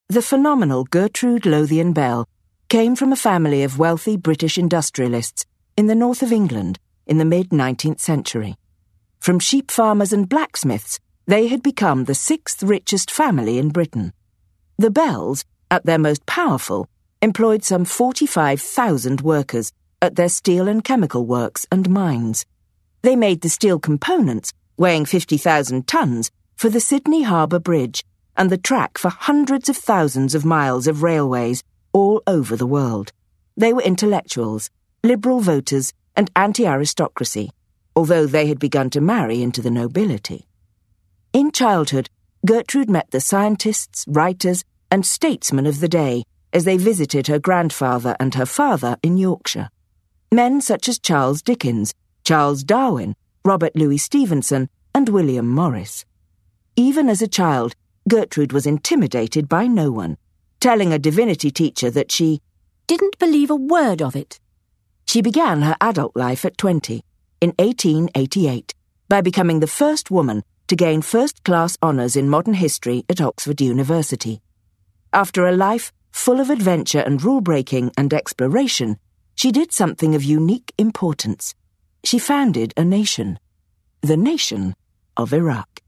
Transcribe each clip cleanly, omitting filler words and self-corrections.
The phenomenal Gertrude Lothian Bell came from a family of wealthy British industrialists in the north of England in the mid-19th century. From sheep farmers and blacksmiths, they had become the sixth richest family in Britain. The Bells, at their most powerful, employed some 45,000 workers at their steel and chemical works and mines. They made the steel components, weighing 50,000 tons, for the Sydney Harbour Bridge and the track for hundreds of thousands of miles of railways all over the world. They were intellectuals, liberal voters, and anti-aristocracy, although they had begun to marry into the nobility. In childhood, Gertrude met the scientists, writers, and statesmen of the day as they visited her grandfather and her father in Yorkshire. Men such as Charles Dickens, Charles Darwin, Robert Louis Stevenson, and William Morris. Even as a child, Gertrude was intimidated by no one, telling a divinity teacher that she didn't believe a word of it. She began her adult life at 20, in 1888, by becoming the first woman to gain first-class honours in modern history at Oxford University. After a life full of adventure and rule-breaking and exploration, she did something of unique importance. She founded a nation, the nation of Iraq.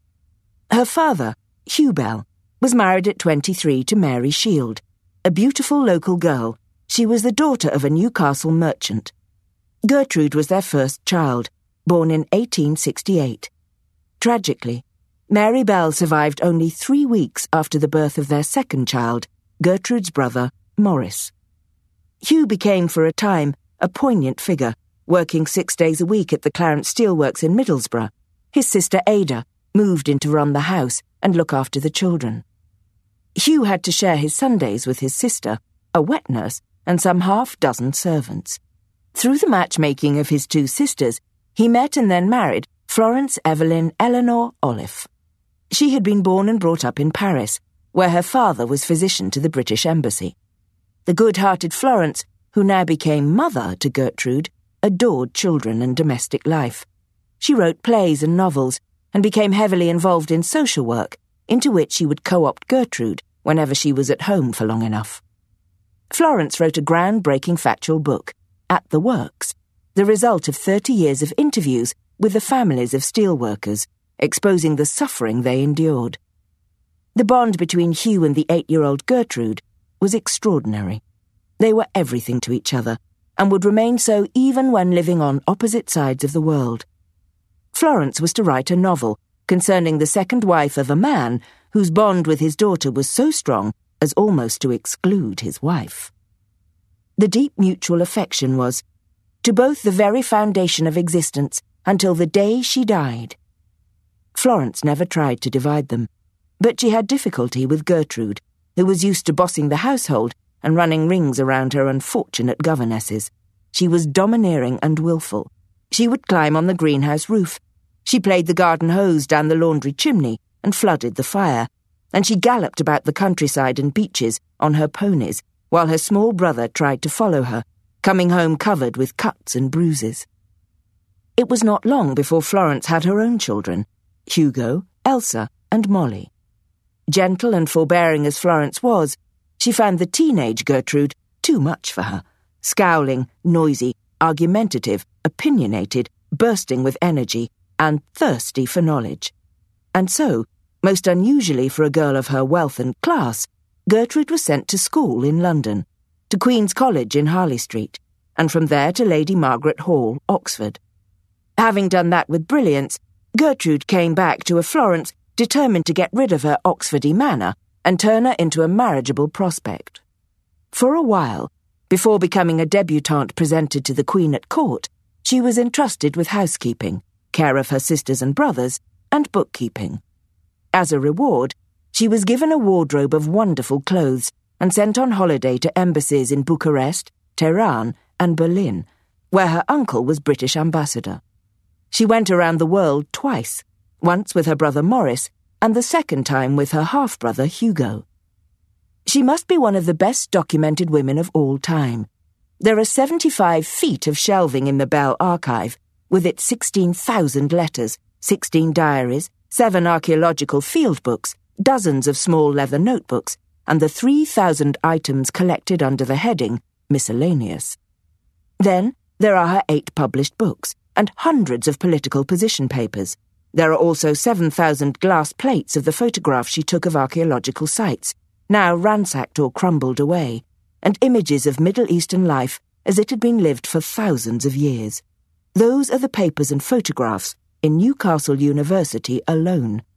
Her father, Hugh Bell, was married at 23 to Mary Shield, a beautiful local girl. She was the daughter of a Newcastle merchant. Gertrude was their first child, born in 1868. Tragically, Mary Bell survived only 3 weeks after the birth of their second child, Gertrude's brother, Morris. Hugh became for a time a poignant figure, working 6 days a week at the Clarence Steelworks in Middlesbrough. His sister Ada moved in to run the house and look after the children. Hugh had to share his Sundays with his sister, a wet nurse, and some half-dozen servants. Through the matchmaking of his two sisters, he met and then married Florence Evelyn Eleanor Olive. She had been born and brought up in Paris, where her father was physician to the British Embassy. The good-hearted Florence, who now became mother to Gertrude, adored children and domestic life. She wrote plays and novels and became heavily involved in social work, into which she would co-opt Gertrude whenever she was at home for long enough. Florence wrote a groundbreaking factual book, At the Works, the result of 30 years of interviews with the families of steelworkers, exposing the suffering they endured. The bond between Hugh and the 8-year-old Gertrude was extraordinary. They were everything to each other, and would remain so even when living on opposite sides of the world. Florence was to write a novel concerning the second wife of a man whose bond with his daughter was so strong as almost to exclude his wife. The deep mutual affection was, to both the very foundation of existence until the day she died. Florence never tried to divide them, but she had difficulty with Gertrude, who was used to bossing the household and running rings around her unfortunate governesses. She was domineering and willful. She would climb on the greenhouse roof. She played the garden hose down the laundry chimney and flooded the fire, and she galloped about the countryside and beaches on her ponies, while her small brother tried to follow her, coming home covered with cuts and bruises. It was not long before Florence had her own children, Hugo, Elsa, and Molly. Gentle and forbearing as Florence was, she found the teenage Gertrude too much for her, scowling, noisy, argumentative, opinionated, bursting with energy, and thirsty for knowledge. And so, most unusually for a girl of her wealth and class, Gertrude was sent to school in London, to Queen's College in Harley Street, and from there to Lady Margaret Hall, Oxford. Having done that with brilliance, Gertrude came back to a Florence determined to get rid of her Oxfordy manner and turn her into a marriageable prospect. For a while, before becoming a debutante presented to the Queen at court, she was entrusted with housekeeping, care of her sisters and brothers, and bookkeeping. As a reward, she was given a wardrobe of wonderful clothes and sent on holiday to embassies in Bucharest, Tehran, and Berlin, where her uncle was British ambassador. She went around the world twice, once with her brother Morris, and the second time with her half-brother Hugo. She must be one of the best documented women of all time. There are 75 feet of shelving in the Bell Archive, with its 16,000 letters, 16 diaries, 7 archaeological field books, dozens of small leather notebooks, and the 3,000 items collected under the heading Miscellaneous. Then there are her 8 published books and hundreds of political position papers. There are also 7,000 glass plates of the photographs she took of archaeological sites, now ransacked or crumbled away, and images of Middle Eastern life as it had been lived for thousands of years. Those are the papers and photographs in Newcastle University alone.